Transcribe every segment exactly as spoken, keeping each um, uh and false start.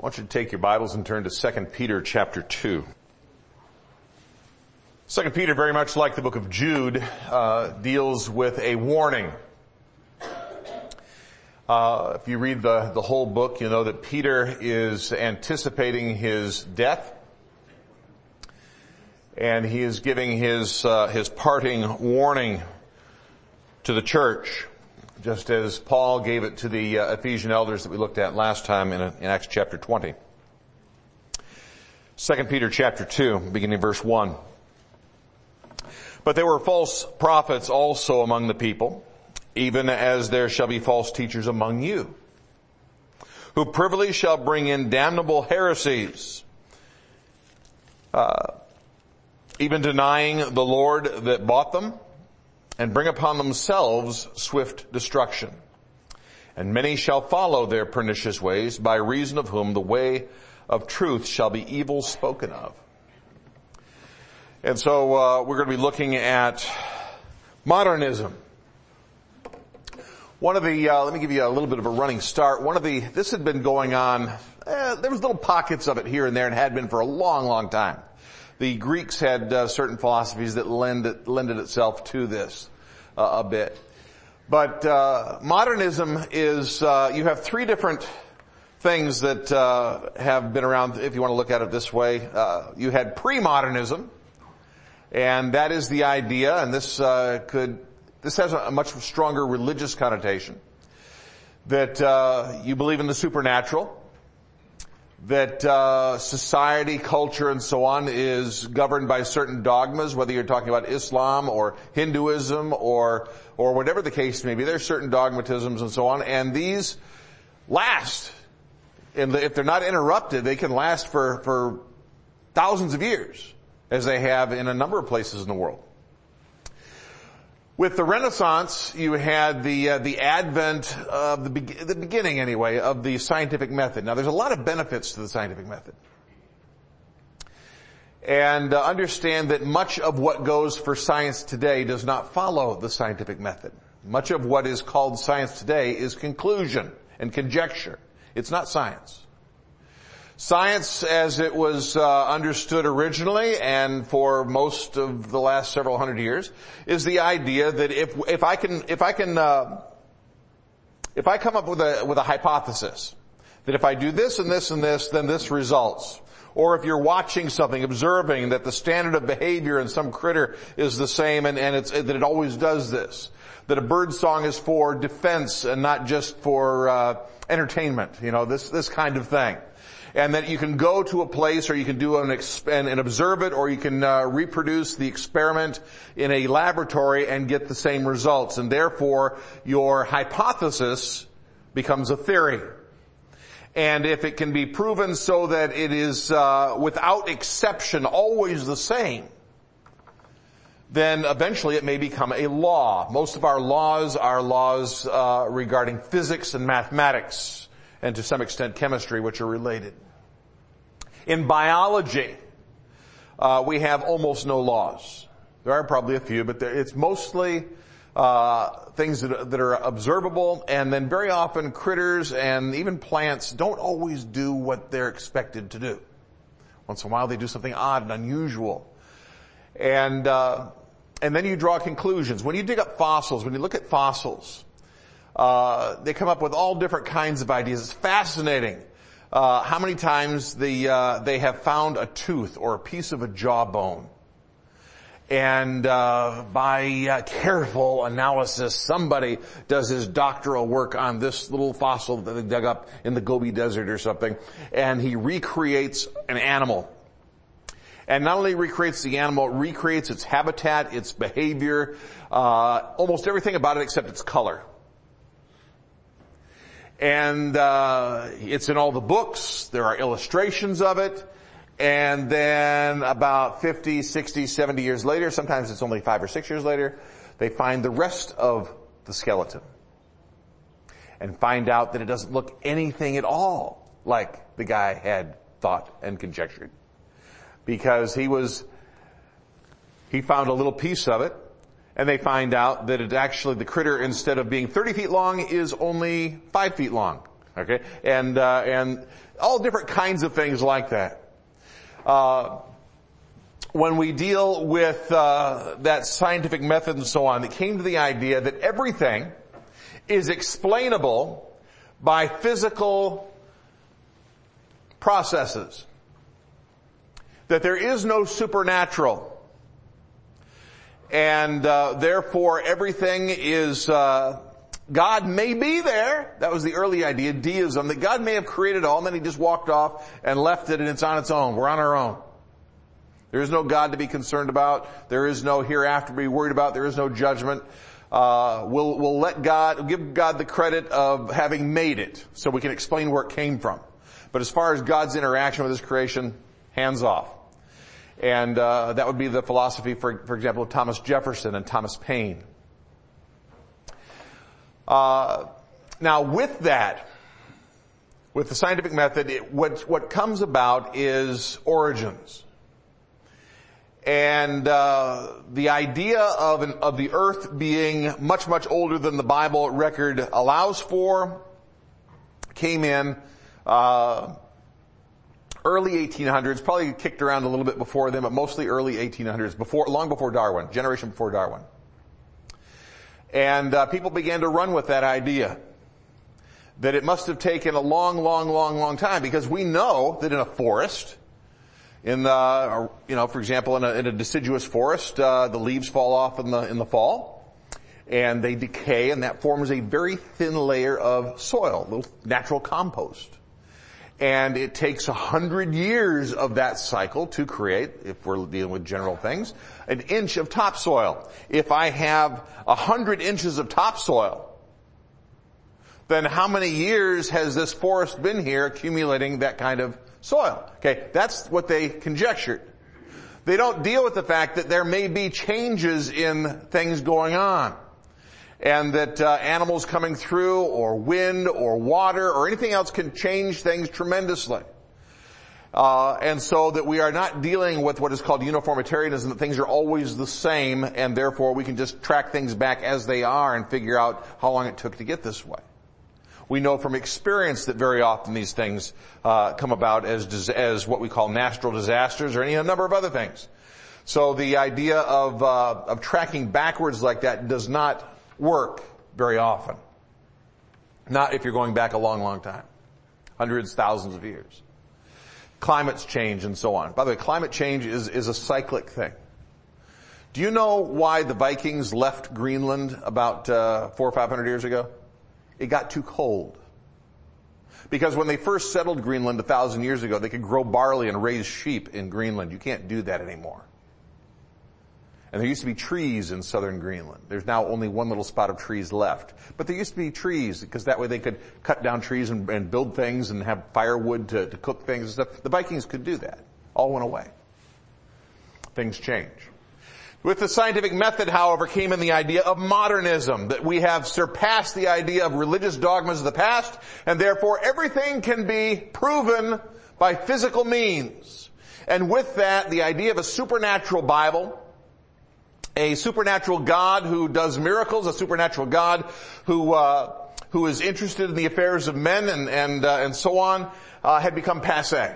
I want you to take your Bibles and turn to Second Peter chapter two. Second Peter, very much like the book of Jude, uh, deals with a warning. Uh, if you read the, the whole book, you know that Peter is anticipating his death. And he is giving his, uh, his parting warning to the church, just as Paul gave it to the uh, Ephesian elders that we looked at last time in, in Acts chapter twenty. Second Peter chapter two, beginning verse one. But there were false prophets also among the people, even as there shall be false teachers among you, who privily shall bring in damnable heresies, uh, even denying the Lord that bought them, and bring upon themselves swift destruction. And many shall follow their pernicious ways, by reason of whom the way of truth shall be evil spoken of. And so uh, we're going to be looking at modernism. One of the, uh, let me give you a little bit of a running start. One of the, this had been going on, eh, there was little pockets of it here and there and had been for a long, long time. The Greeks had uh, certain philosophies that lend it, lended itself to this uh, a bit. But uh, modernism is, uh, you have three different things that uh, have been around, if you want to look at it this way. Uh, you had pre-modernism, and that is the idea, and this uh, could, this has a much stronger religious connotation, that uh, you believe in the supernatural, that uh society, culture, and so on is governed by certain dogmas, whether you're talking about Islam or Hinduism or or whatever the case may be. There's certain dogmatisms and so on, and these last. And if they're not interrupted, they can last for for thousands of years, as they have in a number of places in the world. With the Renaissance, you had the uh, the advent of the, be- the beginning, anyway, of the scientific method. Now, there's a lot of benefits to the scientific method. And uh, understand that much of what goes for science today does not follow the scientific method. Much of what is called science today is conclusion and conjecture. It's not science. Science, as it was uh, understood originally and for most of the last several hundred years, is the idea that if if I can if I can uh, if I come up with a with a hypothesis that if I do this and this and this, then this results. Or if you're watching something, observing that the standard of behavior in some critter is the same, and, and it's that it always does this. That a bird song is for defense and not just for uh, entertainment. You know, this this kind of thing. And that you can go to a place, or you can do an exp- and, and observe it, or you can uh, reproduce the experiment in a laboratory and get the same results. And therefore, your hypothesis becomes a theory. And if it can be proven so that it is uh, without exception always the same, then eventually it may become a law. Most of our laws are laws uh, regarding physics and mathematics, and to some extent chemistry, which are related. In biology, uh, we have almost no laws. There are probably a few, but there, it's mostly uh things that, that are observable, and then very often critters and even plants don't always do what they're expected to do. Once in a while they do something odd and unusual. And uh and then you draw conclusions. When you dig up fossils, when you look at fossils, Uh, they come up with all different kinds of ideas. It's fascinating uh, how many times the, uh, they have found a tooth or a piece of a jawbone. And uh, by uh, careful analysis, somebody does his doctoral work on this little fossil that they dug up in the Gobi Desert or something, and he recreates an animal. And not only recreates the animal, it recreates its habitat, its behavior, uh, almost everything about it except its color. And uh it's in all the books. There are illustrations of it. And then about fifty, sixty, seventy years later, sometimes it's only five or six years later, they find the rest of the skeleton and find out that it doesn't look anything at all like the guy had thought and conjectured. Because he was, he found a little piece of it, and they find out that it actually, the critter, instead of being thirty feet long, is only five feet long. Okay? And, uh, and all different kinds of things like that. Uh, when we deal with, uh, that scientific method and so on, it came to the idea that everything is explainable by physical processes. That there is no supernatural. And, uh, therefore everything is, uh, God may be there. That was the early idea, deism, that God may have created all, and then he just walked off and left it, and it's on its own. We're on our own. There is no God to be concerned about. There is no hereafter to be worried about. There is no judgment. Uh, we'll, we'll let God, we'll give God the credit of having made it, so we can explain where it came from. But as far as God's interaction with his creation, hands off. And, uh, that would be the philosophy, for, for example, of Thomas Jefferson and Thomas Paine. Uh, now with that, with the scientific method, it, what, what comes about is origins. And, uh, the idea of an, of the earth being much, much older than the Bible record allows for came in, uh, early eighteen hundreds, probably kicked around a little bit before them, but mostly early eighteen hundreds, before, long before Darwin, generation before Darwin. And uh, people began to run with that idea. That it must have taken a long, long, long, long time, because we know that in a forest, in the, you know, for example, in a, in a deciduous forest, uh, the leaves fall off in the, in the fall, and they decay, and that forms a very thin layer of soil, little natural compost. And it takes a hundred years of that cycle to create, if we're dealing with general things, an inch of topsoil. If I have a hundred inches of topsoil, then how many years has this forest been here accumulating that kind of soil? Okay, that's what they conjectured. They don't deal with the fact that there may be changes in things going on. And that uh, animals coming through, or wind, or water, or anything else can change things tremendously. Uh, and so that we are not dealing with what is called uniformitarianism, that things are always the same, and therefore we can just track things back as they are and figure out how long it took to get this way. We know from experience that very often these things uh, come about as as what we call natural disasters, or any a number of other things. So the idea of uh, of tracking backwards like that does not work very often. Not if you're going back a long, long time. Hundreds, thousands of years. Climates change and so on. By the way, climate change is, is a cyclic thing. Do you know why the Vikings left Greenland about uh, four or five hundred years ago? It got too cold. Because when they first settled Greenland a thousand years ago, they could grow barley and raise sheep in Greenland. You can't do that anymore. And there used to be trees in southern Greenland. There's now only one little spot of trees left. But there used to be trees, because that way they could cut down trees and, and build things and have firewood to, to cook things and stuff. The Vikings could do that. All went away. Things change. With the scientific method, however, came in the idea of modernism, that we have surpassed the idea of religious dogmas of the past, and therefore everything can be proven by physical means. And with that, the idea of a supernatural Bible, a supernatural God who does miracles, a supernatural God who uh, who is interested in the affairs of men and and uh, and so on, uh, had become passé.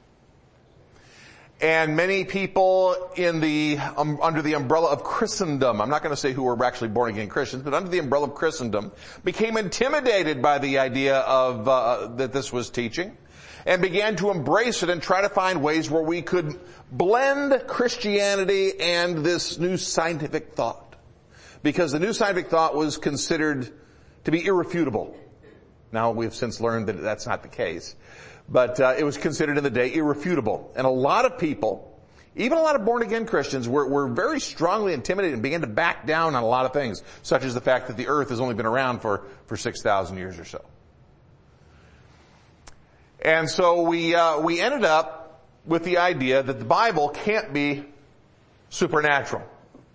And many people in the um, under the umbrella of Christendom, I'm not going to say who were actually born again Christians, but under the umbrella of Christendom, became intimidated by the idea of uh, that this was teaching, and began to embrace it and try to find ways where we could blend Christianity and this new scientific thought. Because the new scientific thought was considered to be irrefutable. Now we've since learned that that's not the case. But uh, it was considered in the day irrefutable. And a lot of people, even a lot of born-again Christians, were, were very strongly intimidated and began to back down on a lot of things, such as the fact that the earth has only been around for, for six thousand years or so. And so we, uh, we ended up with the idea that the Bible can't be supernatural.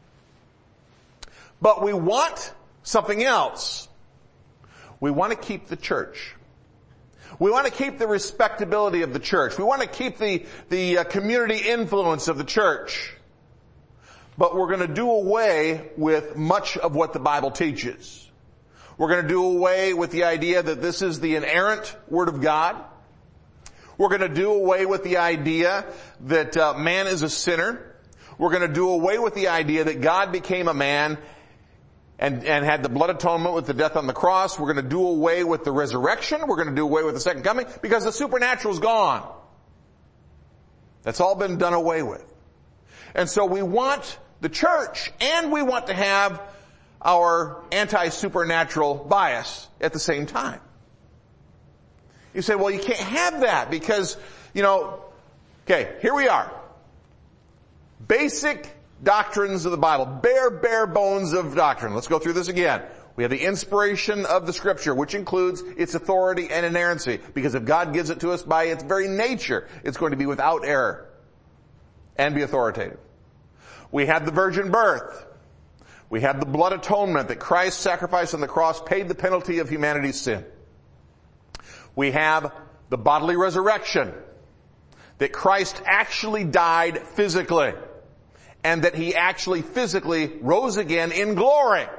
But we want something else. We want to keep the church. We want to keep the respectability of the church. We want to keep the, the uh, community influence of the church. But we're going to do away with much of what the Bible teaches. We're going to do away with the idea that this is the inerrant Word of God. We're going to do away with the idea that uh, man is a sinner. We're going to do away with the idea that God became a man and, and had the blood atonement with the death on the cross. We're going to do away with the resurrection. We're going to do away with the second coming because the supernatural is gone. That's all been done away with. And so we want the church and we want to have our anti-supernatural bias at the same time. You say, well, you can't have that because, you know, okay, here we are. Basic doctrines of the Bible. Bare, bare bones of doctrine. Let's go through this again. We have the inspiration of the Scripture, which includes its authority and inerrancy. Because if God gives it to us by its very nature, it's going to be without error and be authoritative. We have the virgin birth. We have the blood atonement that Christ's sacrifice on the cross paid the penalty of humanity's sin. We have the bodily resurrection, that Christ actually died physically, and that he actually physically rose again in glory.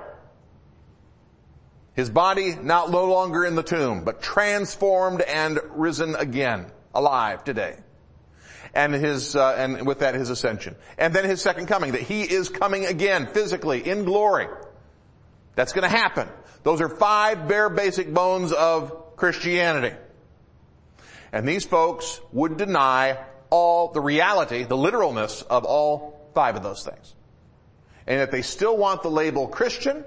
His body not no longer in the tomb, but transformed and risen again, alive today. And his, uh, and with that his ascension. And then his second coming, that he is coming again physically in glory. That's going to happen. Those are five bare basic bones of Christianity. And these folks would deny all the reality, the literalness of all five of those things. And if they still want the label Christian,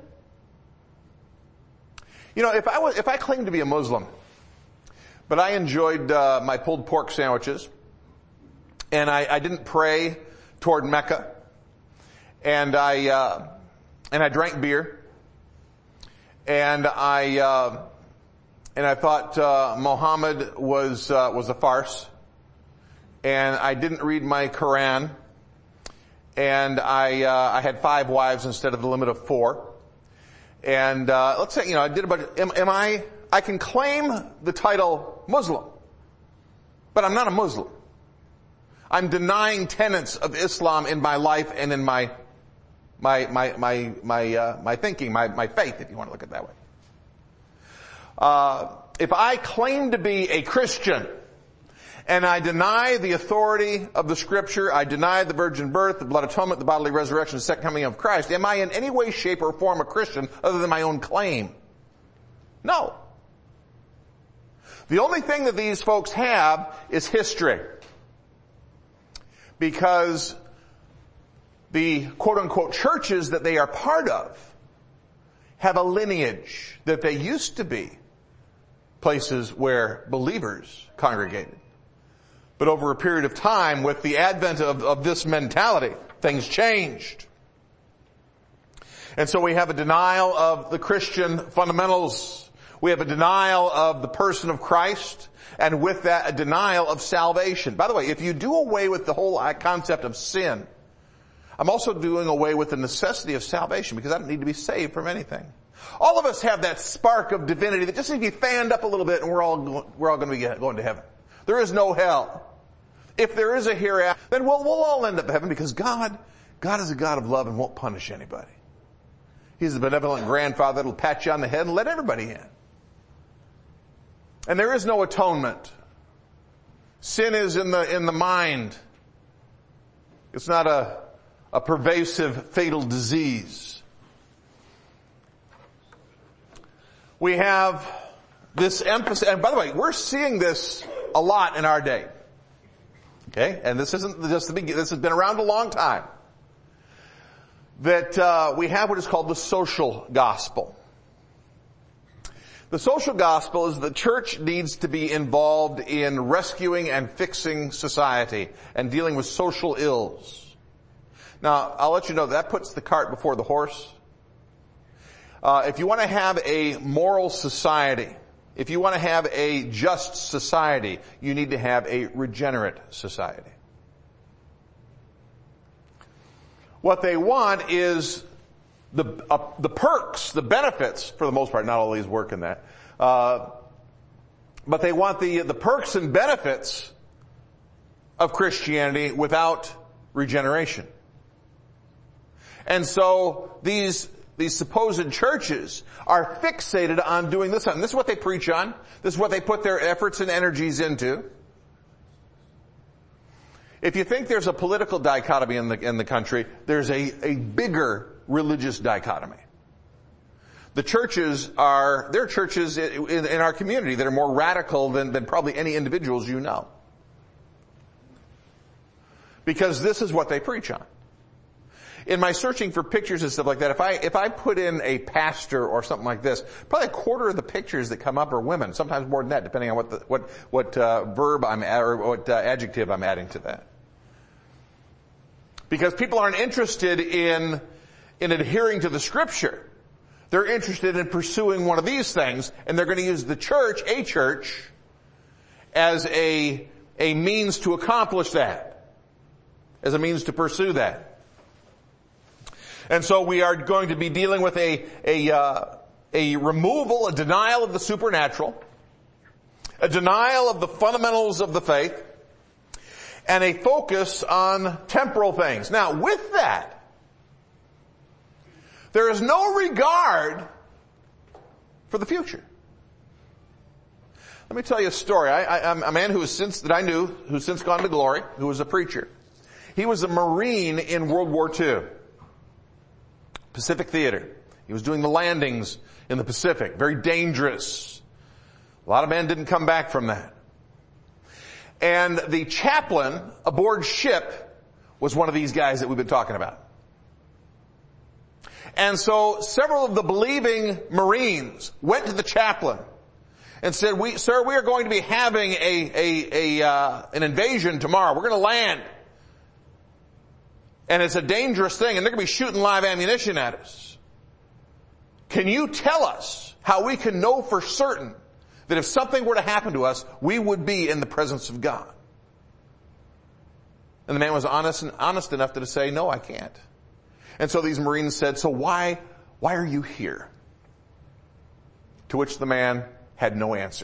you know, if I was, if I claimed to be a Muslim, but I enjoyed uh, my pulled pork sandwiches, and I, I didn't pray toward Mecca, and I uh, and I drank beer, and I uh, and I thought uh, Muhammad was uh, was a farce, and I didn't read my Quran, and I uh, I had five wives instead of the limit of four. And, uh, let's say, you know, I did a bunch, am, am I, I can claim the title Muslim, but I'm not a Muslim. I'm denying tenets of Islam in my life and in my, my, my, my, my, uh, my thinking, my, my faith, if you want to look at it that way. Uh, if I claim to be a Christian, and I deny the authority of the Scripture, I deny the virgin birth, the blood atonement, the bodily resurrection, the second coming of Christ, am I in any way, shape, or form a Christian other than my own claim? No. The only thing that these folks have is history. Because the quote-unquote churches that they are part of have a lineage that they used to be places where believers congregated. But over a period of time, with the advent of, of this mentality, things changed. And so we have a denial of the Christian fundamentals. We have a denial of the person of Christ. And with that, a denial of salvation. By the way, if you do away with the whole concept of sin, I'm also doing away with the necessity of salvation because I don't need to be saved from anything. All of us have that spark of divinity that just needs to be fanned up a little bit and we're all, we're all going to be going to heaven. There is no hell. If there is a hereafter, then we'll, we'll all end up in heaven because God, God is a God of love and won't punish anybody. He's the benevolent grandfather that'll pat you on the head and let everybody in. And there is no atonement. Sin is in the, in the mind. It's not a, a pervasive, fatal disease. We have this emphasis, and by the way, we're seeing this a lot in our day. Okay, and this isn't just the beginning. This has been around a long time. That uh, we have what is called the social gospel. The social gospel is the church needs to be involved in rescuing and fixing society and dealing with social ills. Now, I'll let you know that puts the cart before the horse. Uh, if you want to have a moral society, if you want to have a just society, you need to have a regenerate society. What they want is the uh, the perks, the benefits, for the most part. Not all these work in that. Uh, but they want the the perks and benefits of Christianity without regeneration. And so these these supposed churches are fixated on doing this. And this is what they preach on. This is what they put their efforts and energies into. If you think there's a political dichotomy in the, in the country, there's a, a bigger religious dichotomy. The churches are, there are churches in, in our community that are more radical than, than probably any individuals you know. Because this is what they preach on. In my searching for pictures and stuff like that, if I, if I put in a pastor or something like this, probably a quarter of the pictures that come up are women, sometimes more than that, depending on what the, what, what, uh, verb I'm, or what, uh, adjective I'm adding to that. Because people aren't interested in, in adhering to the scripture. They're interested in pursuing one of these things, and they're going to use the church, a church, as a, a means to accomplish that. As a means to pursue that. And so we are going to be dealing with a, a, uh, a removal, a denial of the supernatural, a denial of the fundamentals of the faith, and a focus on temporal things. Now, with that, there is no regard for the future. Let me tell you a story. I, I, I'm a man who has since, that I knew, who's since gone to glory, who was a preacher. He was a Marine in World War Two. Pacific Theater. He was doing the landings in the Pacific. Very dangerous. A lot of men didn't come back from that. And the chaplain aboard ship was one of these guys that we've been talking about. And so several of the believing Marines went to the chaplain and said, "We, sir, we are going to be having a, a, a, uh, an invasion tomorrow. We're going to land. And it's a dangerous thing, and they're going to be shooting live ammunition at us. Can you tell us how we can know for certain that if something were to happen to us, we would be in the presence of God?" And the man was honest and honest enough to say, "No, I can't." And so these Marines said, "So why, why are you here?" To which the man had no answer.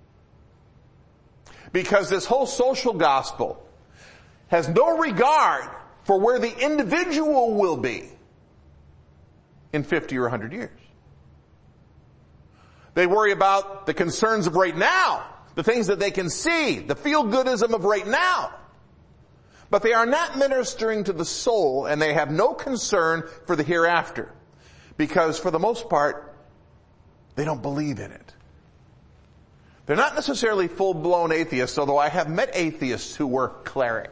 Because this whole social gospel has no regard for where the individual will be in fifty or a hundred years. They worry about the concerns of right now, the things that they can see, the feel-goodism of right now. But they are not ministering to the soul, and they have no concern for the hereafter. Because for the most part, they don't believe in it. They're not necessarily full-blown atheists, although I have met atheists who were clerics.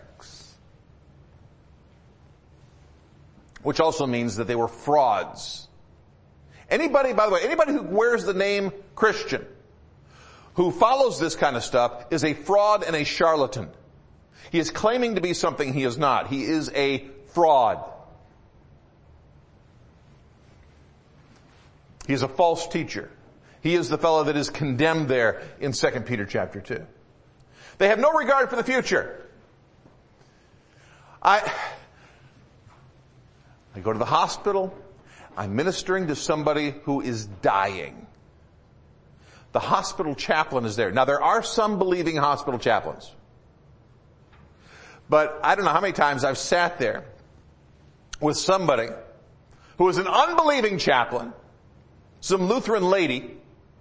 Which also means that they were frauds. Anybody, by the way, anybody who wears the name Christian, who follows this kind of stuff, is a fraud and a charlatan. He is claiming to be something he is not. He is a fraud. He is a false teacher. He is the fellow that is condemned there in Second Peter chapter two. They have no regard for the future. I... I go to the hospital. I'm ministering to somebody who is dying. The hospital chaplain is there. Now, there are some believing hospital chaplains. But I don't know how many times I've sat there with somebody who is an unbelieving chaplain, some Lutheran lady,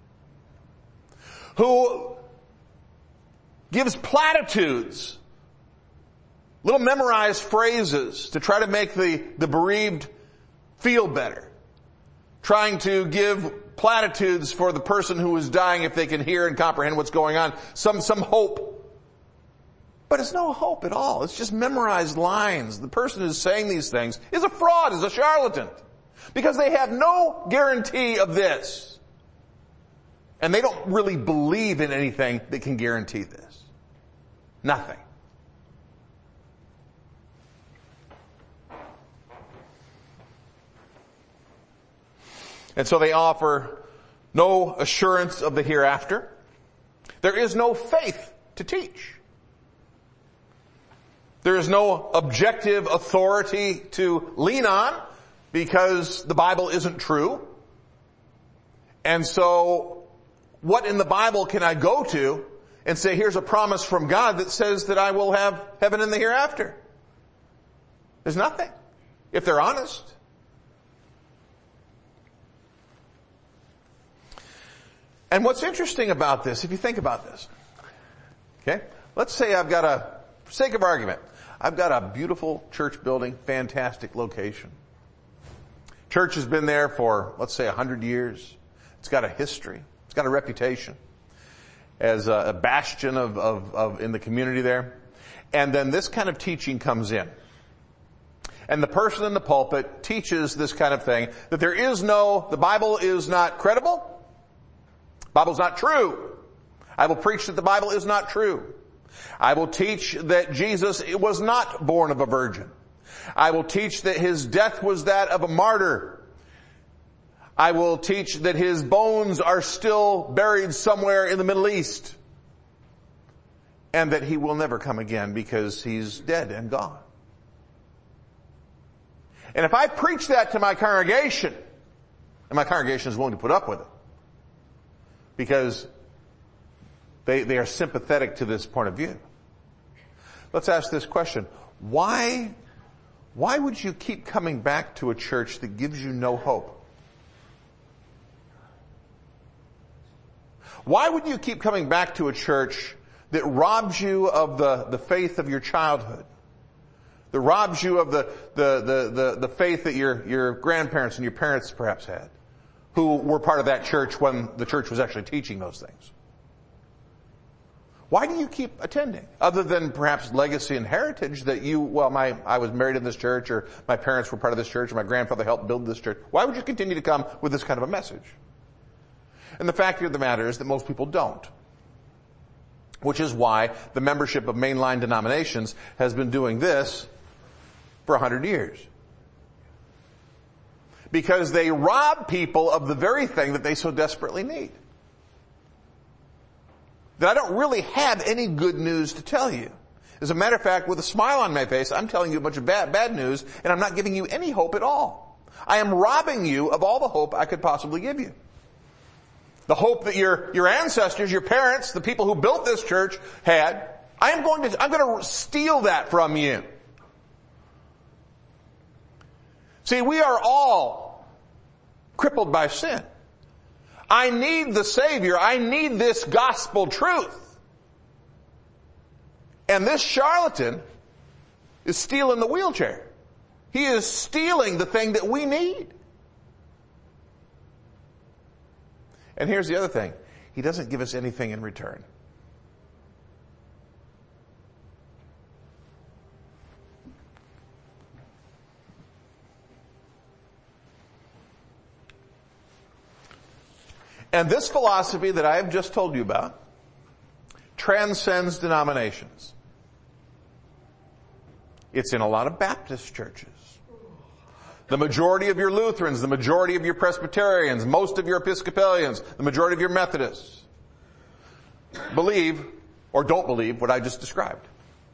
who gives platitudes, little memorized phrases to try to make the, the bereaved feel better. Trying to give platitudes for the person who is dying if they can hear and comprehend what's going on. Some, some hope. But it's no hope at all. It's just memorized lines. The person who's saying these things is a fraud, is a charlatan. Because they have no guarantee of this. And they don't really believe in anything that can guarantee this. Nothing. And so they offer no assurance of the hereafter. There is no faith to teach. There is no objective authority to lean on because the Bible isn't true. And so what in the Bible can I go to and say, here's a promise from God that says that I will have heaven in the hereafter? There's nothing, if they're honest. And what's interesting about this, if you think about this, okay, let's say I've got a, for sake of argument, I've got a beautiful church building, fantastic location. Church has been there for, let's say, a hundred years. It's got a history. It's got a reputation as a, a bastion of, of, of in the community there. And then this kind of teaching comes in. And the person in the pulpit teaches this kind of thing, that there is no, the Bible is not credible. The Bible's not true. I will preach that the Bible is not true. I will teach that Jesus was not born of a virgin. I will teach that his death was that of a martyr. I will teach that his bones are still buried somewhere in the Middle East. And that he will never come again because he's dead and gone. And if I preach that to my congregation, and my congregation is willing to put up with it, because they, they are sympathetic to this point of view. Let's ask this question. Why, why would you keep coming back to a church that gives you no hope? Why would you keep coming back to a church that robs you of the, the faith of your childhood? That robs you of the, the, the, the, the faith that your, your grandparents and your parents perhaps had, who were part of that church when the church was actually teaching those things? Why do you keep attending? Other than perhaps legacy and heritage that you, well, my, I was married in this church, or my parents were part of this church, or my grandfather helped build this church. Why would you continue to come with this kind of a message? And the fact of the matter is that most people don't. Which is why the membership of mainline denominations has been doing this for a hundred years. Because they rob people of the very thing that they so desperately need. That I don't really have any good news to tell you. As a matter of fact, with a smile on my face, I'm telling you a bunch of bad, bad news, and I'm not giving you any hope at all. I am robbing you of all the hope I could possibly give you. The hope that your, your ancestors, your parents, the people who built this church had, I am going to, I'm going to steal that from you. See, we are all crippled by sin. I need the Savior. I need this gospel truth. And this charlatan is stealing the wheelchair. He is stealing the thing that we need. And here's the other thing. He doesn't give us anything in return. And this philosophy that I have just told you about transcends denominations. It's in a lot of Baptist churches. The majority of your Lutherans, the majority of your Presbyterians, most of your Episcopalians, the majority of your Methodists believe or don't believe what I just described.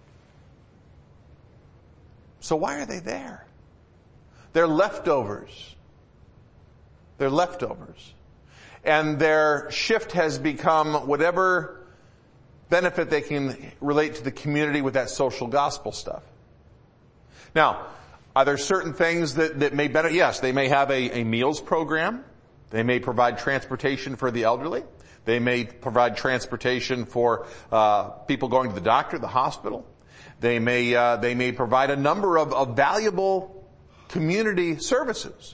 So why are they there? They're leftovers. They're leftovers. And their shift has become whatever benefit they can relate to the community with that social gospel stuff. Now, are there certain things that, that may benefit? Yes, they may have a, a meals program. They may provide transportation for the elderly. They may provide transportation for uh people going to the doctor, the hospital. They may uh they may provide a number of, of valuable community services.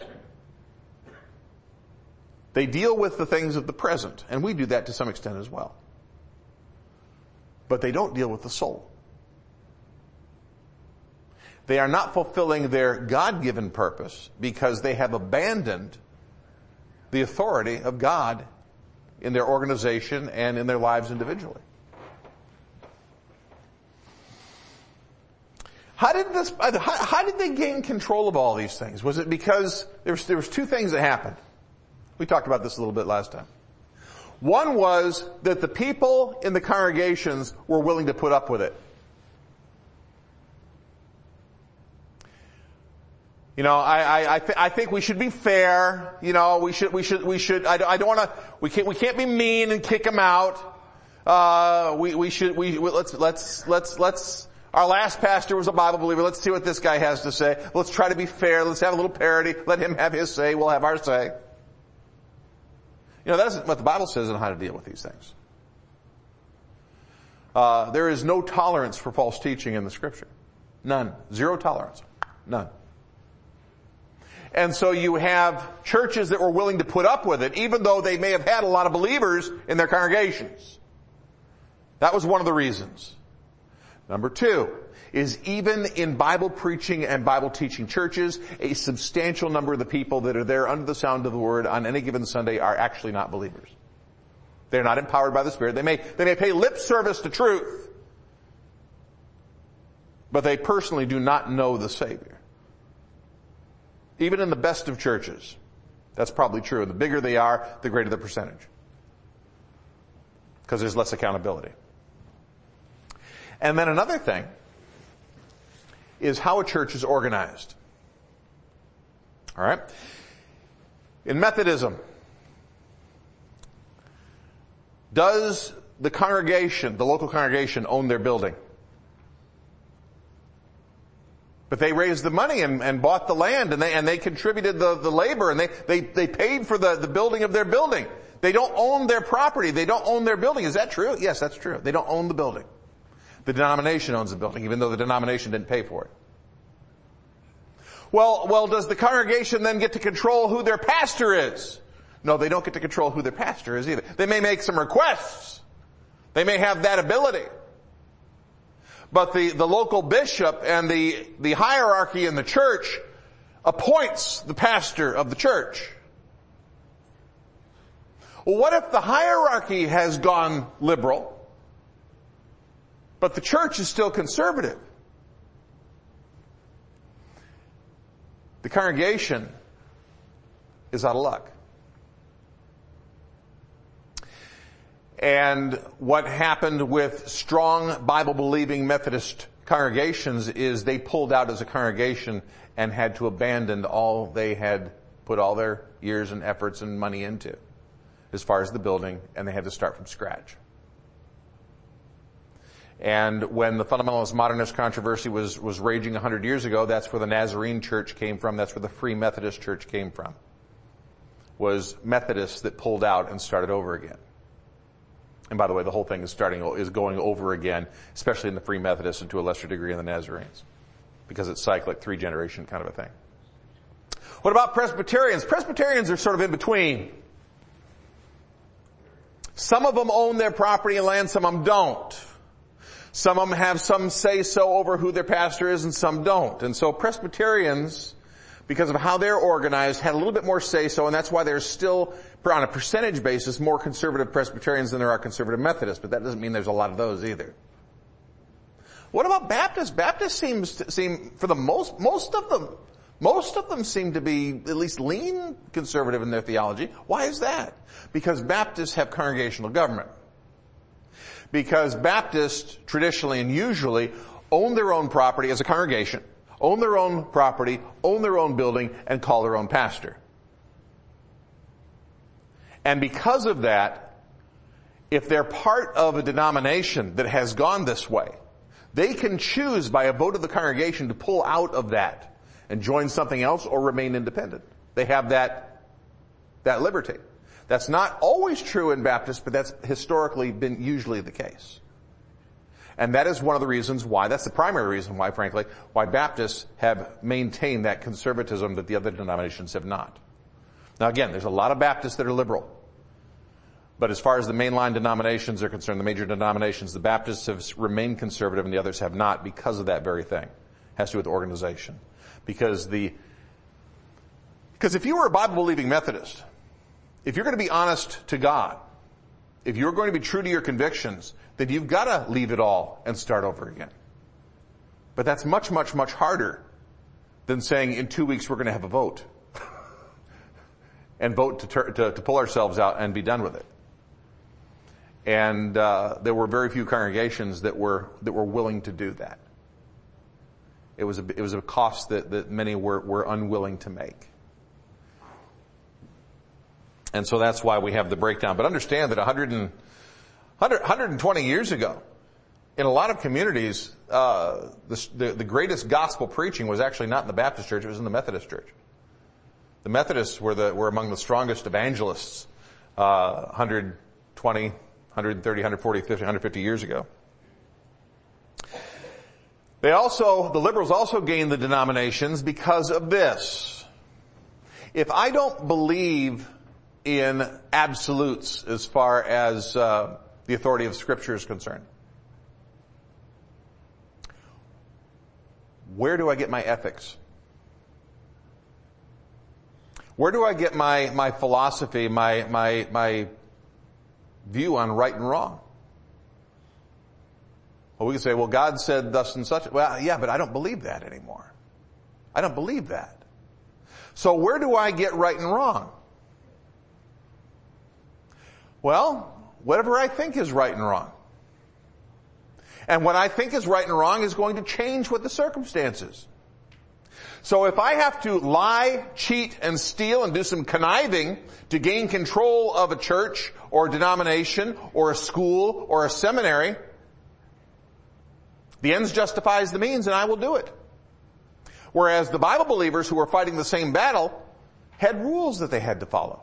They deal with the things of the present, and we do that to some extent as well. But they don't deal with the soul. They are not fulfilling their God-given purpose because they have abandoned the authority of God in their organization and in their lives individually. How did this, how, how did they gain control of all these things? Was it because there was, there was two things that happened? We talked about this a little bit last time. One was that the people in the congregations were willing to put up with it. You know, I, I, I, th- I think we should be fair. You know, we should, we should, we should, I, I don't want to, we can't, we can't be mean and kick them out. Uh, we, we should, we, let's, let's, let's, let's, our last pastor was a Bible believer. Let's see what this guy has to say. Let's try to be fair. Let's have a little parity. Let him have his say. We'll have our say. You know, that isn't what the Bible says on how to deal with these things. Uh, there is no tolerance for false teaching in the Scripture. None. Zero tolerance. None. And so you have churches that were willing to put up with it, even though they may have had a lot of believers in their congregations. That was one of the reasons. Number two is even in Bible preaching and Bible teaching churches, a substantial number of the people that are there under the sound of the Word on any given Sunday are actually not believers. They're not empowered by the Spirit. They may, they may pay lip service to truth, but they personally do not know the Savior. Even in the best of churches, that's probably true. The bigger they are, the greater the percentage. Because there's less accountability. And then another thing is how a church is organized. All right? In Methodism, does the congregation, the local congregation, own their building? But they raised the money and, and bought the land, and they and they contributed the, the labor, and they, they, they paid for the, the building of their building. They don't own their property. They don't own their building. Is that true? Yes, that's true. They don't own the building. The denomination owns the building, even though the denomination didn't pay for it. Well, well, does the congregation then get to control who their pastor is? No, they don't get to control who their pastor is either. They may make some requests. They may have that ability. But the, the local bishop and the, the hierarchy in the church appoints the pastor of the church. Well, what if the hierarchy has gone liberal, but the church is still conservative? The congregation is out of luck. And what happened with strong Bible-believing Methodist congregations is they pulled out as a congregation and had to abandon all they had put all their years and efforts and money into as far as the building, and they had to start from scratch. And when the fundamentalist modernist controversy was, was raging a hundred years ago, that's where the Nazarene Church came from. That's where the Free Methodist Church came from. Was Methodists that pulled out and started over again. And by the way, the whole thing is starting, is going over again, especially in the Free Methodists and to a lesser degree in the Nazarenes. Because it's cyclic, three generation kind of a thing. What about Presbyterians? Presbyterians are sort of in between. Some of them own their property and land, some of them don't. Some of them have some say-so over who their pastor is and some don't. And so Presbyterians, because of how they're organized, had a little bit more say-so, and that's why there's still, on a percentage basis, more conservative Presbyterians than there are conservative Methodists, but that doesn't mean there's a lot of those either. What about Baptists? Baptists seems to seem, for the most, most of them, most of them seem to be at least lean conservative in their theology. Why is that? Because Baptists have congregational government. Because Baptists traditionally and usually own their own property as a congregation, own their own property, own their own building, and call their own pastor. And because of that, if they're part of a denomination that has gone this way, they can choose by a vote of the congregation to pull out of that and join something else or remain independent. They have that, that liberty. That's not always true in Baptists, but that's historically been usually the case. And that is one of the reasons why, that's the primary reason why, frankly, why Baptists have maintained that conservatism that the other denominations have not. Now again, there's a lot of Baptists that are liberal. But as far as the mainline denominations are concerned, the major denominations, the Baptists have remained conservative and the others have not because of that very thing. It has to do with organization. Because the, because if you were a Bible-believing Methodist, if you're going to be honest to God, if you're going to be true to your convictions, then you've got to leave it all and start over again. But that's much, much, much harder than saying in two weeks we're going to have a vote and vote to, ter- to, to pull ourselves out and be done with it. And uh, there were very few congregations that were that were willing to do that. It was a, it was a cost that, that many were, were unwilling to make. And so that's why we have the breakdown. But understand that one hundred, one hundred, one hundred twenty years ago, in a lot of communities, uh, the, the, the greatest gospel preaching was actually not in the Baptist church, it was in the Methodist church. The Methodists were the, were among the strongest evangelists, uh, one hundred twenty, one hundred thirty, one hundred forty, fifty, one hundred fifty years ago. They also, the liberals also gained the denominations because of this. If I don't believe in absolutes as far as uh, the authority of Scripture is concerned, where do I get my ethics? Where do I get my, my philosophy, my, my, my view on right and wrong? Well, we can say, well, God said thus and such. Well, yeah, but I don't believe that anymore. I don't believe that. So where do I get right and wrong? Well, whatever I think is right and wrong. And what I think is right and wrong is going to change with the circumstances. So if I have to lie, cheat, and steal and do some conniving to gain control of a church or a denomination or a school or a seminary, the ends justifies the means and I will do it. Whereas the Bible believers who were fighting the same battle had rules that they had to follow.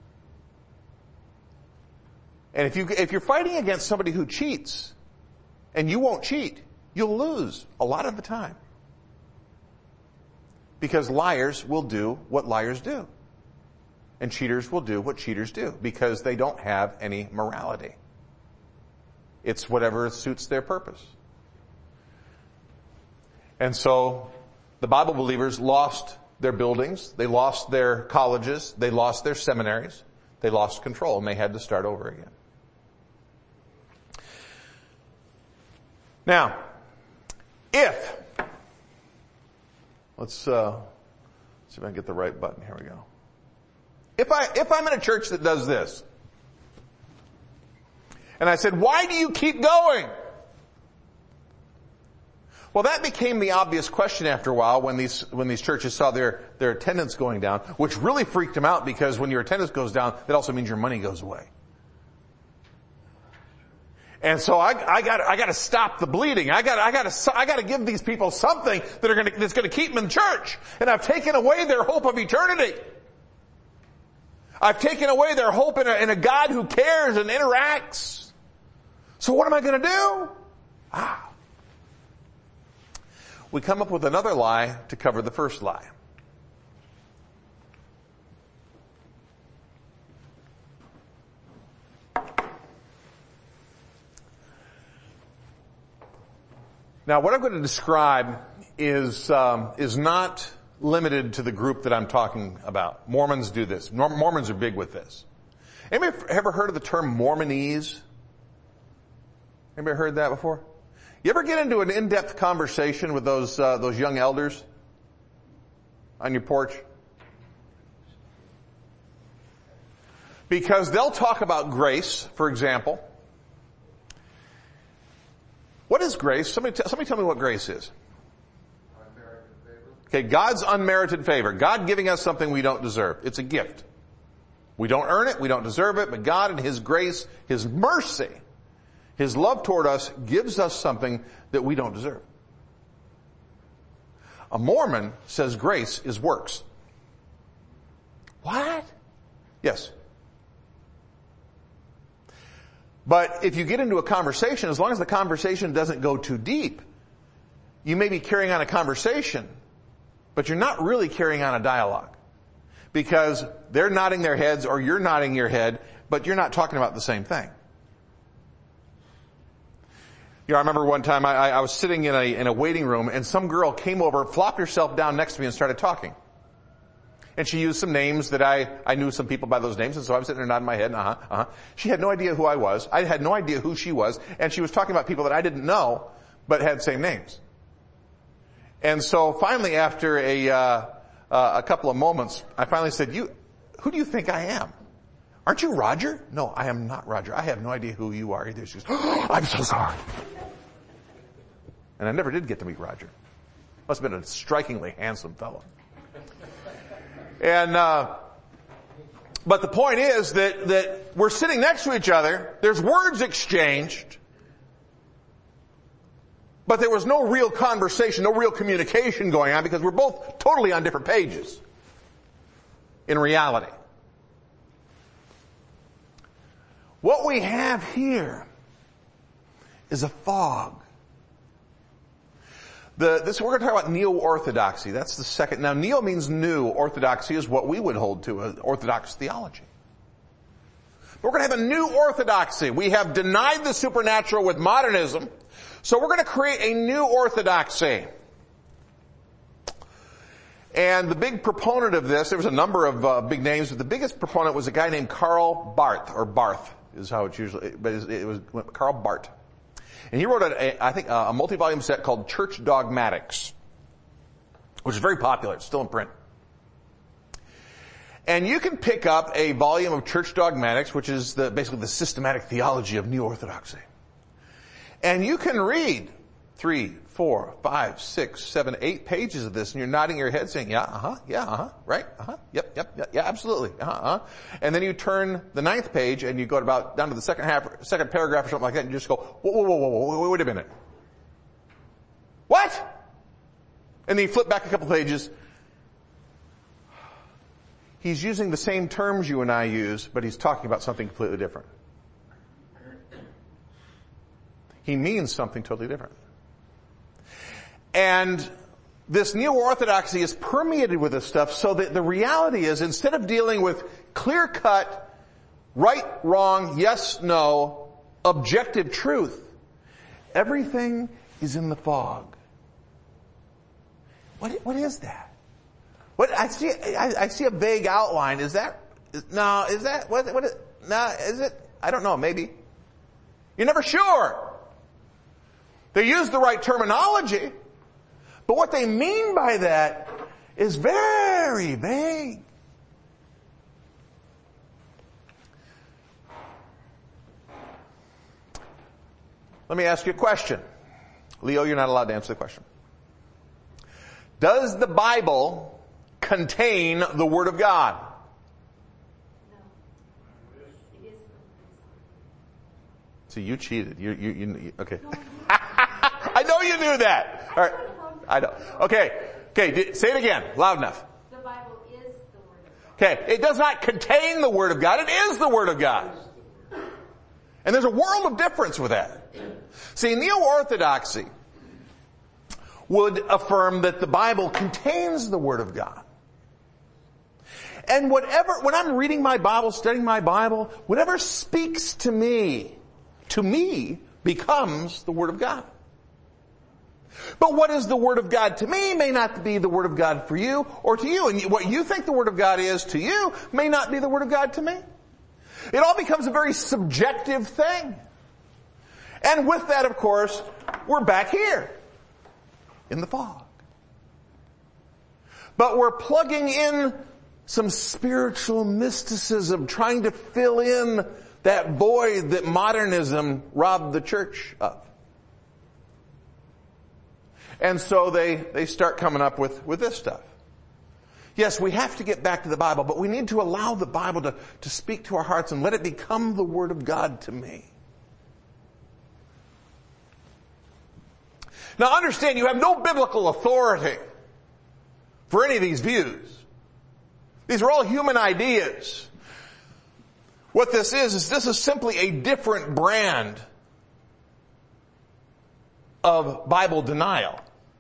And if you, if you're fighting against somebody who cheats, and you won't cheat, you'll lose a lot of the time. Because liars will do what liars do. And cheaters will do what cheaters do. Because they don't have any morality. It's whatever suits their purpose. And so, the Bible believers lost their buildings, they lost their colleges, they lost their seminaries, they lost control, and they had to start over again. Now, if, let's, uh, see if I can get the right button. Here we go. If I, if I'm in a church that does this, and I said, why do you keep going? Well, that became the obvious question after a while when these, when these churches saw their, their attendance going down, which really freaked them out because when your attendance goes down, that also means your money goes away. And so I, I got, I got to stop the bleeding. I got, I got to, I got to give these people something that are going to, that's going to keep them in church. And I've taken away their hope of eternity. I've taken away their hope in a, in a God who cares and interacts. So what am I going to do? Ah. We come up with another lie to cover the first lie. Now, what I'm going to describe is um, is not limited to the group that I'm talking about. Mormons do this. Mormons are big with this. Anybody ever heard of the term Mormonese? Anybody heard that before? You ever get into an in-depth conversation with those uh, those young elders on your porch? Because they'll talk about grace, for example. What is grace? Somebody, t- somebody tell me what grace is. Unmerited favor. Okay, God's unmerited favor. God giving us something we don't deserve. It's a gift. We don't earn it, we don't deserve it, but God in His grace, His mercy, His love toward us gives us something that we don't deserve. A Mormon says grace is works. What? Yes. But if you get into a conversation, as long as the conversation doesn't go too deep, you may be carrying on a conversation, but you're not really carrying on a dialogue. Because they're nodding their heads or you're nodding your head, but you're not talking about the same thing. You know, I remember one time I, I was sitting in a, in a waiting room and some girl came over, flopped herself down next to me and started talking. And she used some names that I, I knew some people by those names, and so I was sitting there nodding my head, uh-huh, uh-huh. She had no idea who I was. I had no idea who she was, and she was talking about people that I didn't know, but had same names. And so finally, after a, uh, uh, a couple of moments, I finally said, "You, who do you think I am? Aren't you Roger?" "No, I am not Roger. I have no idea who you are either." She goes, "Oh, I'm so sorry." And I never did get to meet Roger. Must have been a strikingly handsome fellow. And, uh, but the point is that, that we're sitting next to each other, there's words exchanged, but there was no real conversation, no real communication going on because we're both totally on different pages in reality. What we have here is a fog. The, this, we're going to talk about neo-orthodoxy. That's the second. Now, neo means new. Orthodoxy is what we would hold to, an orthodox theology. We're going to have a new orthodoxy. We have denied the supernatural with modernism, so we're going to create a new orthodoxy. And the big proponent of this, there was a number of uh, big names, but the biggest proponent was a guy named Karl Barth, or Barth is how it's usually, but it was Karl Barth. And he wrote, a, I think, a multi-volume set called Church Dogmatics, which is very popular. It's still in print. And you can pick up a volume of Church Dogmatics, which is the, basically the systematic theology of neo-orthodoxy. And you can read three, four, five, six, seven, eight pages of this, and you're nodding your head saying, yeah, uh-huh, yeah, uh-huh, right, uh-huh, yep, yep, yep, yeah, absolutely, uh-huh, uh-huh. And then you turn the ninth page, and you go about down to the second half, second paragraph or something like that, and you just go, whoa, whoa, whoa, whoa, whoa, wait a minute. What? And then you flip back a couple pages. He's using the same terms you and I use, but he's talking about something completely different. He means something totally different. And this neo-orthodoxy is permeated with this stuff, so that the reality is, instead of dealing with clear-cut, right, wrong, yes, no, objective truth, everything is in the fog. What, what is that? What, I see, I, I see a vague outline. Is that, no, is that, what, what is, no, is it? I don't know, maybe. You're never sure. They use the right terminology, but what they mean by that is very vague. Let me ask you a question. Leo, you're not allowed to answer the question. Does the Bible contain the Word of God? No. It is. So you cheated. You, you, you, okay. I know you knew that. All right. I know. Okay. Okay. Say it again. Loud enough. The Bible is the Word of God. Okay. It does not contain the Word of God. It is the Word of God. And there's a world of difference with that. See, neo-orthodoxy would affirm that the Bible contains the Word of God. And whatever, when I'm reading my Bible, studying my Bible, whatever speaks to me, to me, becomes the Word of God. But what is the Word of God to me may not be the Word of God for you or to you. And what you think the Word of God is to you may not be the Word of God to me. It all becomes a very subjective thing. And with that, of course, we're back here in the fog. But we're plugging in some spiritual mysticism, trying to fill in that void that modernism robbed the church of. And so they, they start coming up with, with this stuff. Yes, we have to get back to the Bible, but we need to allow the Bible to, to speak to our hearts and let it become the Word of God to me. Now understand, you have no biblical authority for any of these views. These are all human ideas. What this is, is this is simply a different brand of Bible denial.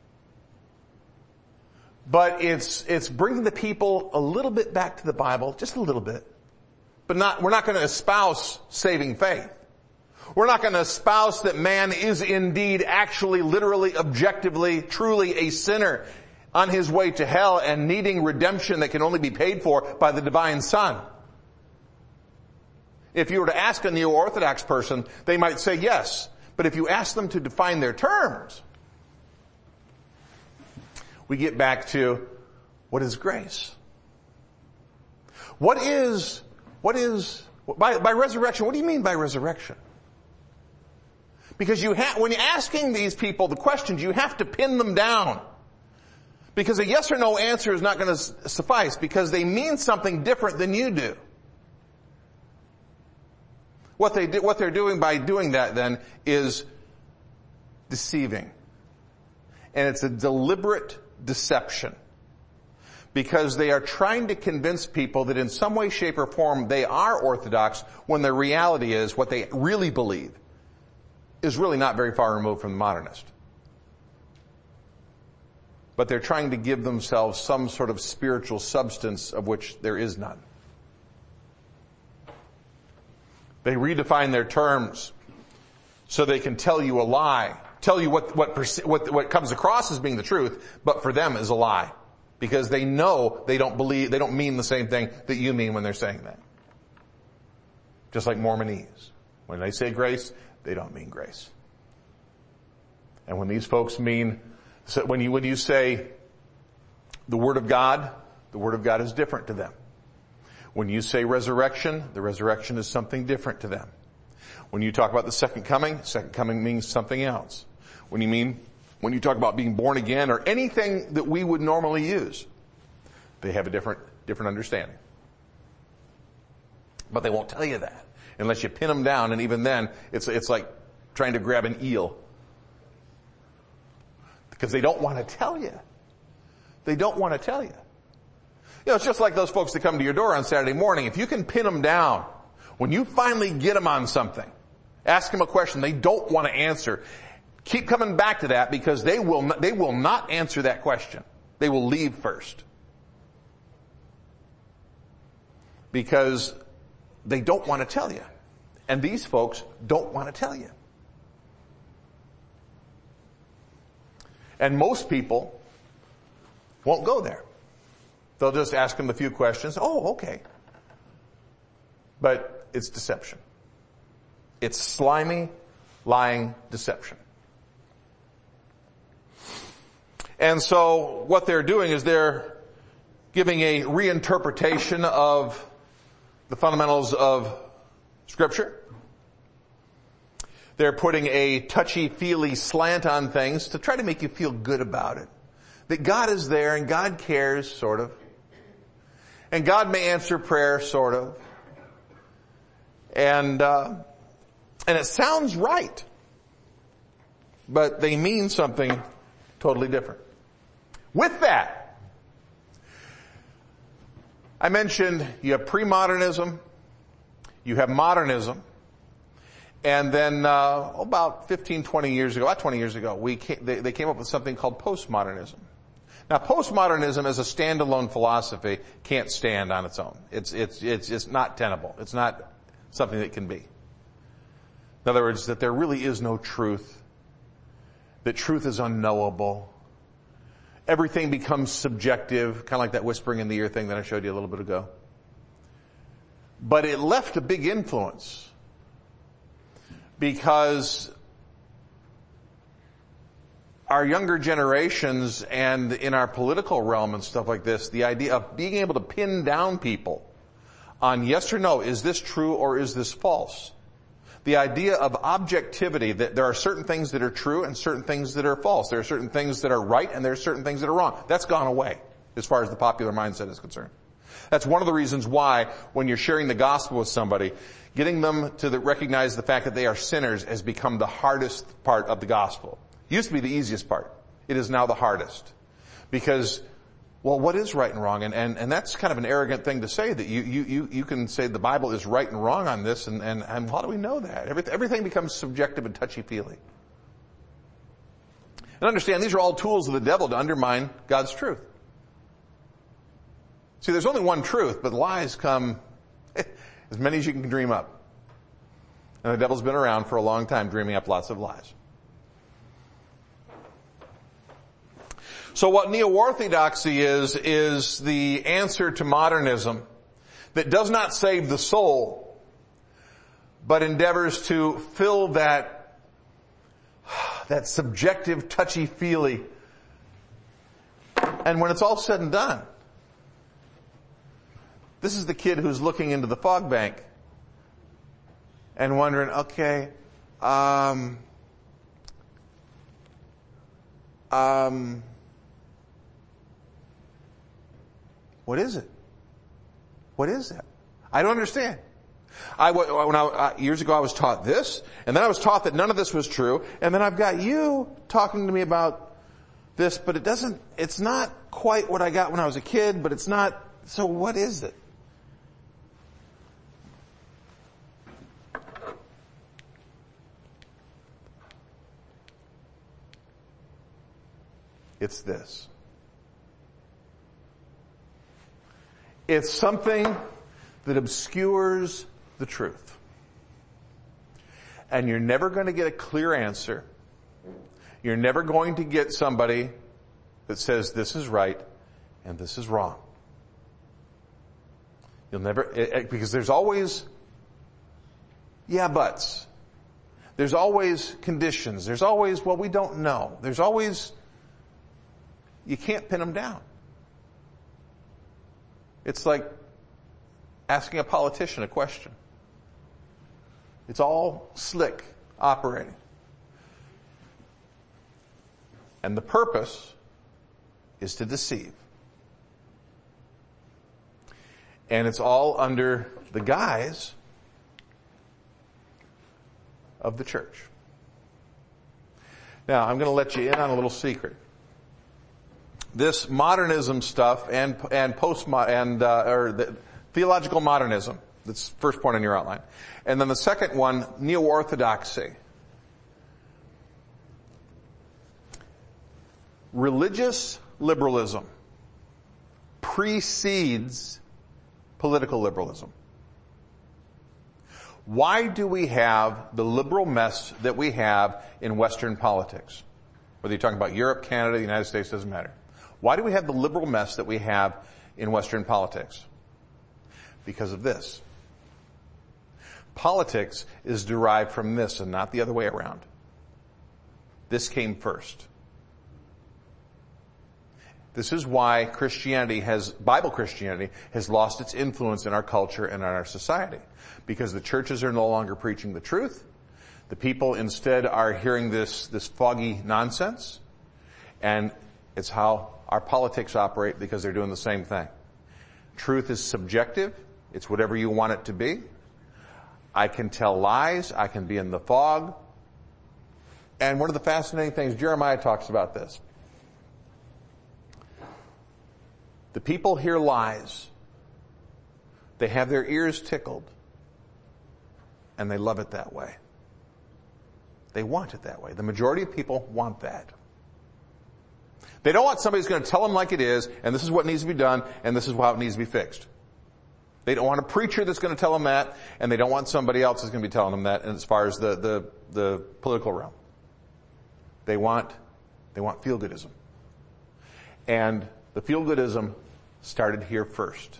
But it's, it's bringing the people a little bit back to the Bible, just a little bit. But not, we're not going to espouse saving faith. We're not going to espouse that man is indeed actually, literally, objectively, truly a sinner on his way to hell and needing redemption that can only be paid for by the divine Son. If you were to ask a neo-Orthodox person, they might say yes. But if you ask them to define their terms, we get back to what is grace? What is, what is, by, by resurrection, what do you mean by resurrection? Because you have, when you're asking these people the questions, you have to pin them down. Because a yes or no answer is not going to suffice, because they mean something different than you do. What they do, what they're doing by doing that then is deceiving. And it's a deliberate deception. because they are trying to convince people that in some way, shape, or form they are Orthodox when the reality is what they really believe is really not very far removed from the modernist. But they're trying to give themselves some sort of spiritual substance of which there is none. They redefine their terms so they can tell you a lie, tell you what, what, what, what comes across as being the truth, but for them is a lie. Because they know they don't believe, they don't mean the same thing that you mean when they're saying that. Just like Mormonese. When they say grace, they don't mean grace. And when these folks mean, so when you, when you say the Word of God, the Word of God is different to them. When you say resurrection, the resurrection is something different to them. When you talk about the second coming, second coming means something else. When you mean, when you talk about being born again or anything that we would normally use, they have a different, different understanding. But they won't tell you that unless you pin them down, and even then, it's, it's like trying to grab an eel. Because they don't want to tell you. They don't want to tell you. You know, it's just like those folks that come to your door on Saturday morning. If you can pin them down, when you finally get them on something, ask them a question they don't want to answer, keep coming back to that, because they will not, they will not answer that question. They will leave first. Because they don't want to tell you. And these folks don't want to tell you. And most people won't go there. They'll just ask them a few questions. Oh, okay. But it's deception. It's slimy, lying deception. And so what they're doing is they're giving a reinterpretation of the fundamentals of Scripture. They're putting a touchy-feely slant on things to try to make you feel good about it. That God is there and God cares, sort of. And God may answer prayer, sort of. And, uh, and it sounds right. But they mean something totally different. With that, I mentioned you have pre-modernism, you have modernism, and then uh, about fifteen, twenty years ago, about twenty years ago, we came, they, they came up with something called postmodernism. Now, postmodernism as a standalone philosophy can't stand on its own. It's it's it's it's not tenable. It's not something that can be. In other words, that there really is no truth. That truth is unknowable. Everything becomes subjective, kind of like that whispering in the ear thing that I showed you a little bit ago. But it left a big influence because our younger generations and in our political realm and stuff like this, the idea of being able to pin down people on yes or no, is this true or is this false? The idea of objectivity, that there are certain things that are true and certain things that are false. There are certain things that are right and there are certain things that are wrong. That's gone away as far as the popular mindset is concerned. That's one of the reasons why when you're sharing the gospel with somebody, getting them to the, recognize the fact that they are sinners has become the hardest part of the gospel. It used to be the easiest part. It is now the hardest. Because, well, what is right and wrong? And, and, and that's kind of an arrogant thing to say, that you, you, you, you can say the Bible is right and wrong on this, and, and, and how do we know that? Everything, everything becomes subjective and touchy-feely. And understand, these are all tools of the devil to undermine God's truth. See, there's only one truth, but lies come as many as you can dream up. And the devil's been around for a long time dreaming up lots of lies. So what neo-orthodoxy is, is the answer to modernism that does not save the soul, but endeavors to fill that, that subjective, touchy-feely. And when it's all said and done, this is the kid who's looking into the fog bank and wondering, okay, um, um, what is it? What is that? I don't understand. I, when I, years ago I was taught this, and then I was taught that none of this was true, and then I've got you talking to me about this, but it doesn't, it's not quite what I got when I was a kid, but it's not, so what is it? It's this. It's something that obscures the truth. And you're never going to get a clear answer. You're never going to get somebody that says this is right and this is wrong. You'll never, it, it, because there's always, yeah, buts. There's always conditions. There's always, well, we don't know. There's always, you can't pin them down. It's like asking a politician a question. It's all slick operating. And the purpose is to deceive. And it's all under the guise of the church. Now, I'm going to let you in on a little secret. This modernism stuff and and post and uh, or the theological modernism. That's the first point on your outline, and then the second one, neo-orthodoxy. Religious liberalism precedes political liberalism. Why do we have the liberal mess that we have in Western politics? Whether you're talking about Europe, Canada, the United States, doesn't matter. Why do we have the liberal mess that we have in Western politics? Because of this. Politics is derived from this and not the other way around. This came first. This is why Christianity has, Bible Christianity, has lost its influence in our culture and in our society. Because the churches are no longer preaching the truth. The people instead are hearing this, this foggy nonsense. And it's how our politics operate, because they're doing the same thing. Truth is subjective. It's whatever you want it to be. I can tell lies. I can be in the fog. And one of the fascinating things, Jeremiah talks about this. The people hear lies. They have their ears tickled. And they love it that way. They want it that way. The majority of people want that. They don't want somebody who's going to tell them like it is, and this is what needs to be done, and this is how it needs to be fixed. They don't want a preacher that's going to tell them that, and they don't want somebody else that's going to be telling them that as far as the, the, the political realm. They want, they want feel-goodism. And the feel-goodism started here first.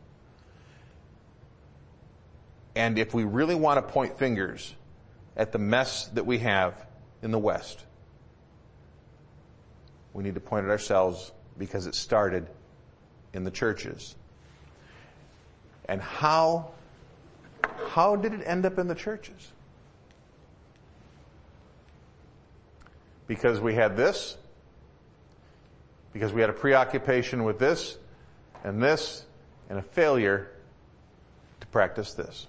And if we really want to point fingers at the mess that we have in the West, we need to point at ourselves, because it started in the churches. And how, how did it end up in the churches? Because we had this, because we had a preoccupation with this, and this, and a failure to practice this.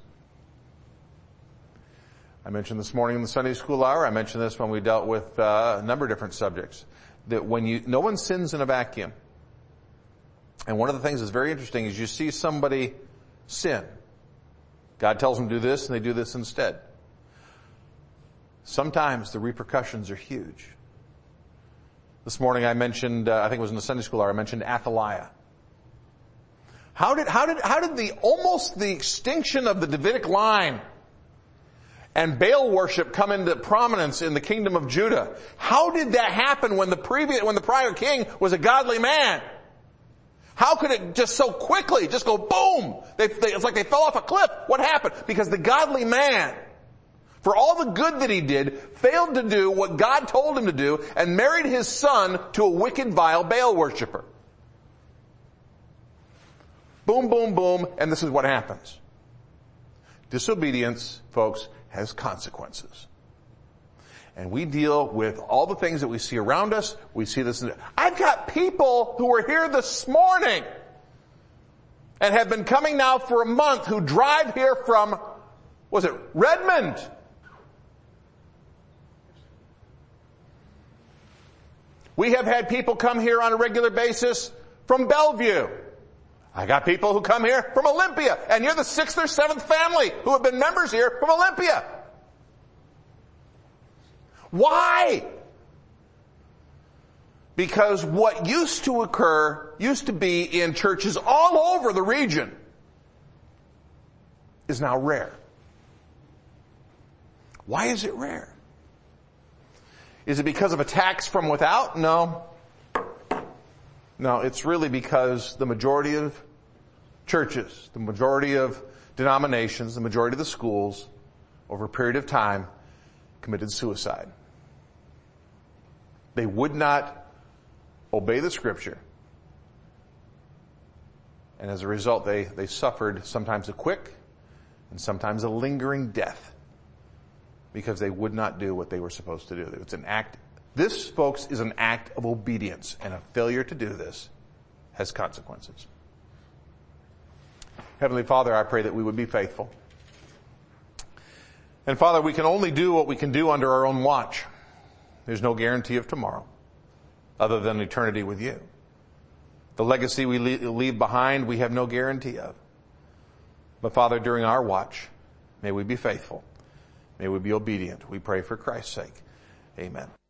I mentioned this morning in the Sunday school hour, I mentioned this when we dealt with uh, a number of different subjects, that when you, no one sins in a vacuum. And one of the things that's very interesting is you see somebody sin. God tells them to do this, and they do this instead. Sometimes the repercussions are huge. This morning I mentioned, uh, I think it was in the Sunday school hour, I mentioned Athaliah. How did, how did, how did the, almost the extinction of the Davidic line and Baal worship come into prominence in the kingdom of Judah? How did that happen when the previous, when the prior king was a godly man? How could it just so quickly just go boom? They, they, it's like they fell off a cliff. What happened? Because the godly man, for all the good that he did, failed to do what God told him to do and married his son to a wicked, vile Baal worshiper. Boom, boom, boom, and this is what happens. Disobedience, folks, has consequences. And we deal with all the things that we see around us. We see this. In, I've got people who were here this morning and have been coming now for a month who drive here from, was it Redmond? We have had people come here on a regular basis from Bellevue. I got people who come here from Olympia, and you're the sixth or seventh family who have been members here from Olympia. Why? Because what used to occur, used to be in churches all over the region, is now rare. Why is it rare? Is it because of attacks from without? No. No, it's really because the majority of churches, the majority of denominations, the majority of the schools, over a period of time, committed suicide. They would not obey the Scripture. And as a result, they, they suffered sometimes a quick and sometimes a lingering death because they would not do what they were supposed to do. It's an act, this, folks, is an act of obedience, and a failure to do this has consequences. Heavenly Father, I pray that we would be faithful. And Father, we can only do what we can do under our own watch. There's no guarantee of tomorrow other than eternity with you. The legacy we leave behind, we have no guarantee of. But Father, during our watch, may we be faithful. May we be obedient. We pray for Christ's sake. Amen.